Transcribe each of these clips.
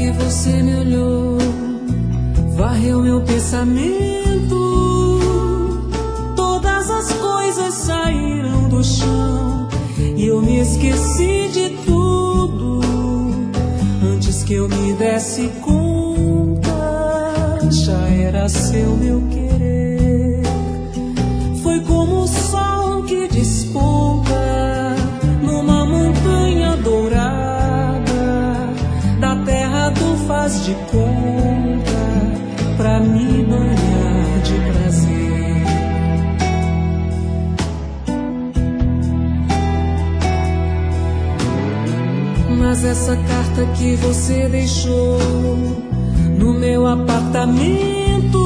que você me olhou, varreu meu pensamento. Todas as coisas saíram do chão e eu me esqueci de tudo. Antes que eu me desse conta, já era seu meu querer. Foi como o sol que desponta numa montanha dourada, da terra do faz de conta, pra me banhar de prazer. Mas essa carta que você deixou no meu apartamento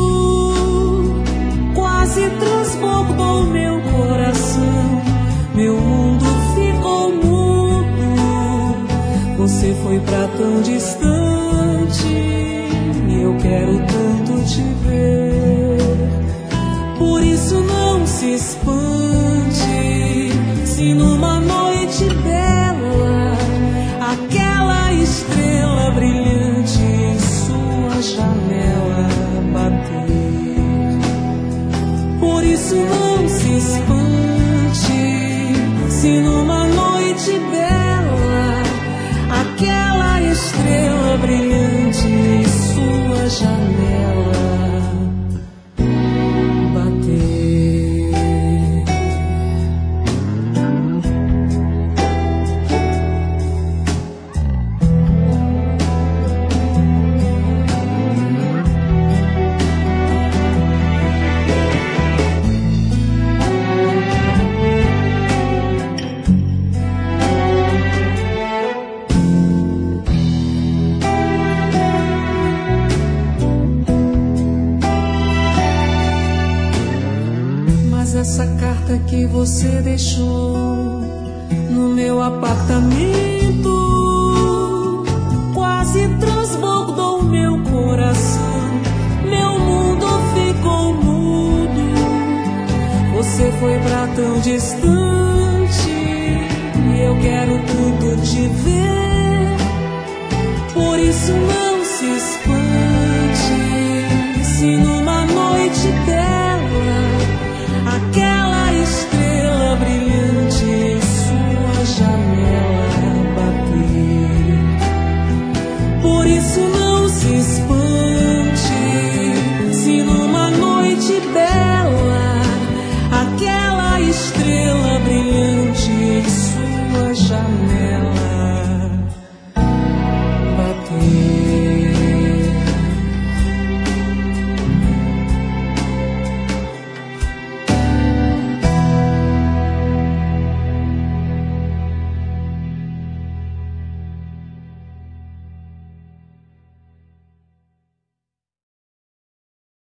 quase transbordou meu coração. Meu mundo ficou mudo. Você foi pra tão distante e eu quero tanto te ver. Por isso não se espante se numa noite bela aquela estrela brilhante em sua janela bater. Por isso não se espante se numa noite bela aquela estrela brilhante em sua janela bater. Essa carta que você deixou no meu apartamento quase transbordou meu coração. Meu mundo ficou mudo. Você foi pra tão distante e eu quero tanto te ver. Por isso não se espante se numa noite dela aquela estrela brilhante em sua janela bater. Por isso não se espante